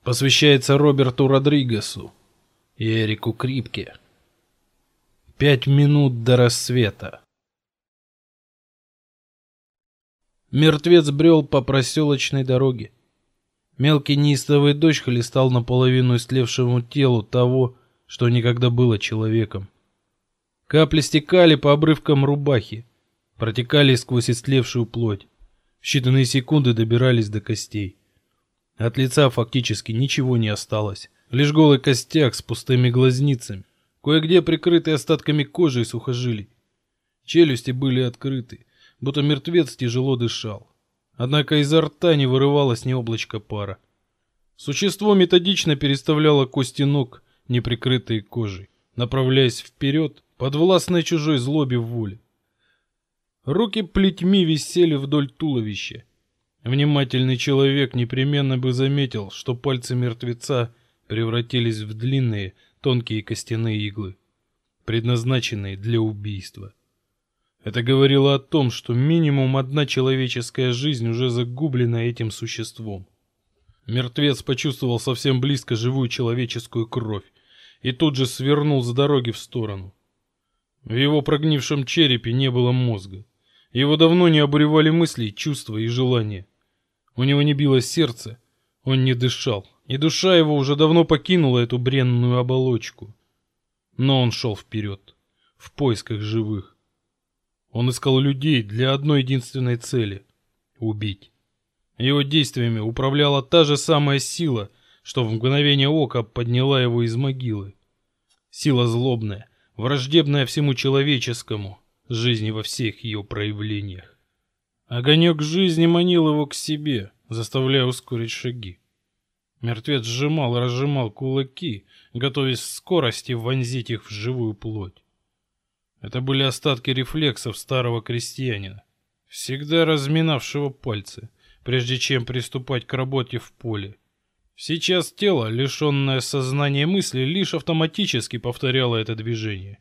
Посвящается Роберту Родригесу и Эрику Крипке. 5 минут до рассвета. Мертвец брел по проселочной дороге. Мелкий неистовый дождь хлестал наполовину истлевшему телу того, что никогда было человеком. Капли стекали по обрывкам рубахи, протекали сквозь истлевшую плоть. В считанные секунды добирались до костей. От лица фактически ничего не осталось, лишь голый костяк с пустыми глазницами, кое-где прикрытый остатками кожи и сухожилий. Челюсти были открыты, будто мертвец тяжело дышал. Однако изо рта не вырывалось ни облачка пара. Существо методично переставляло кости ног, не прикрытые кожей, направляясь вперед, подвластной чужой злобе в воле. Руки плетьми висели вдоль туловища. Внимательный человек непременно бы заметил, что пальцы мертвеца превратились в длинные, тонкие костяные иглы, предназначенные для убийства. Это говорило о том, что минимум одна человеческая жизнь уже загублена этим существом. Мертвец почувствовал совсем близко живую человеческую кровь и тут же свернул с дороги в сторону. В его прогнившем черепе не было мозга. Его давно не обуревали мысли, чувства и желания. У него не билось сердце, он не дышал, и душа его уже давно покинула эту бренную оболочку. Но он шел вперед, в поисках живых. Он искал людей для одной единственной цели — убить. Его действиями управляла та же самая сила, что в мгновение ока подняла его из могилы. Сила злобная, враждебная всему человеческому, жизни во всех ее проявлениях. Огонек жизни манил его к себе, заставляя ускорить шаги. Мертвец сжимал и разжимал кулаки, готовясь в скорости вонзить их в живую плоть. Это были остатки рефлексов старого крестьянина, всегда разминавшего пальцы, прежде чем приступать к работе в поле. Сейчас тело, лишенное сознания мысли, лишь автоматически повторяло это движение.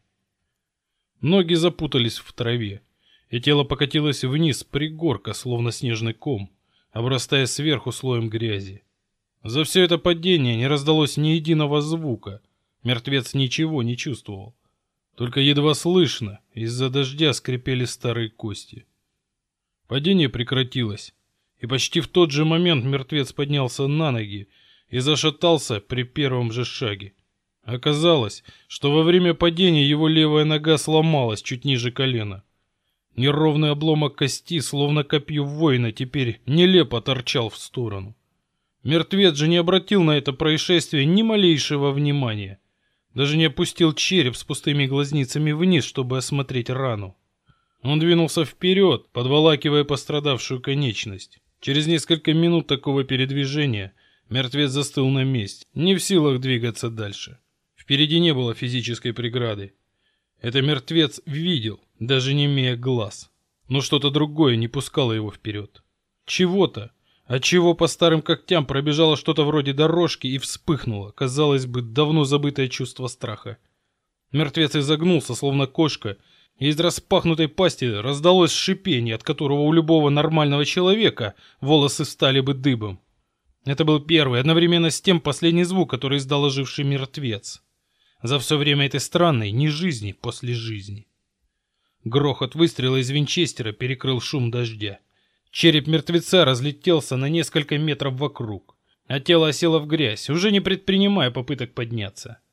Ноги запутались в траве, и тело покатилось вниз пригорка, словно снежный ком, обрастая сверху слоем грязи. За все это падение не раздалось ни единого звука, мертвец ничего не чувствовал. Только едва слышно, из-за дождя скрипели старые кости. Падение прекратилось, и почти в тот же момент мертвец поднялся на ноги и зашатался при первом же шаге. Оказалось, что во время падения его левая нога сломалась чуть ниже колена. Неровный обломок кости, словно копье воина, теперь нелепо торчал в сторону. Мертвец же не обратил на это происшествие ни малейшего внимания. Даже не опустил череп с пустыми глазницами вниз, чтобы осмотреть рану. Он двинулся вперед, подволакивая пострадавшую конечность. Через несколько минут такого передвижения мертвец застыл на месте, не в силах двигаться дальше. Впереди не было физической преграды. Это мертвец видел, даже не имея глаз. Но что-то другое не пускало его вперед. Чего-то, отчего по старым когтям пробежало что-то вроде дорожки и вспыхнуло, казалось бы, давно забытое чувство страха. Мертвец изогнулся, словно кошка, и из распахнутой пасти раздалось шипение, от которого у любого нормального человека волосы встали бы дыбом. Это был первый, одновременно с тем последний звук, который издал оживший мертвец. За все время этой странной нежизни после жизни. Грохот выстрела из винчестера перекрыл шум дождя. Череп мертвеца разлетелся на несколько метров вокруг, а тело осело в грязь, уже не предпринимая попыток подняться.